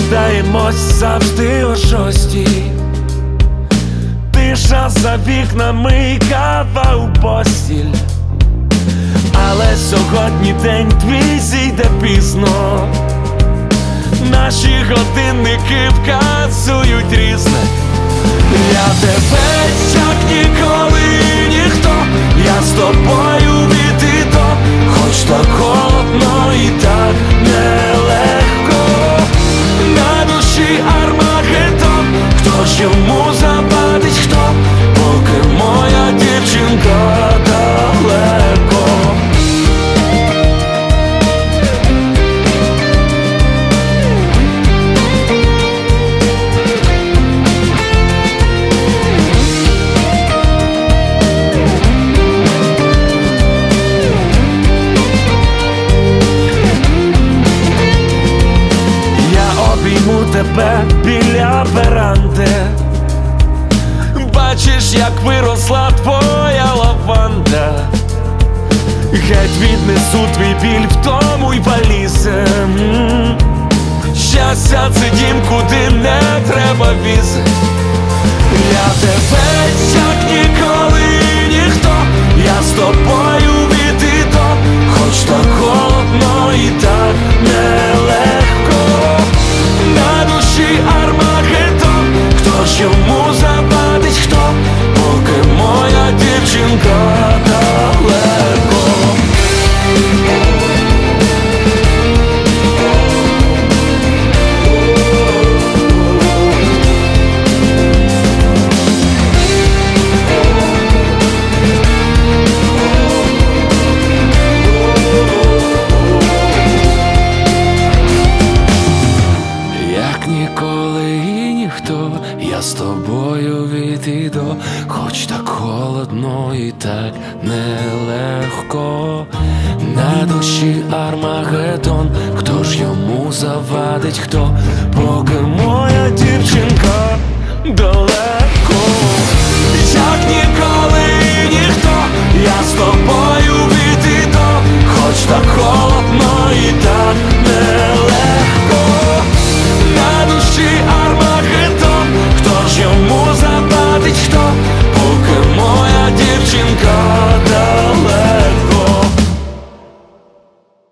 прокидаємось завжди о 6:00. Тиша за вікнами і кава у постіль. Але сьогодні день твій зійде пізно. Наші годинники вказують різне. Я тебе, як ніколи ніхто. Я з тобою від і до. Хоч так холодно і так нелегко. На душі Армагеддон. Хто ж йому завадить, хто? Поки моя дівчинка далеко. Обійму тебе біля веранди. Бачиш, як виросла твоя лаванда. Геть віднесу твій біль в тому й валізи. Щастя, це дім, куди не треба візи. Я тебе, як ніколи ніхто. Я з тобою від і до. Хоч так холодно і так нелегко. На душі Армагеддон. Хто ж йому завадить, хто? Поки моя дівчинка далеко. Ніколи і ніхто, я з тобою від і до. Хоч так холодно і так нелегко. На душі Армагеддон. Хто ж йому завадить, хто? Поки моя дівчинка далеко. Як ніколи і ніхто, я з тобою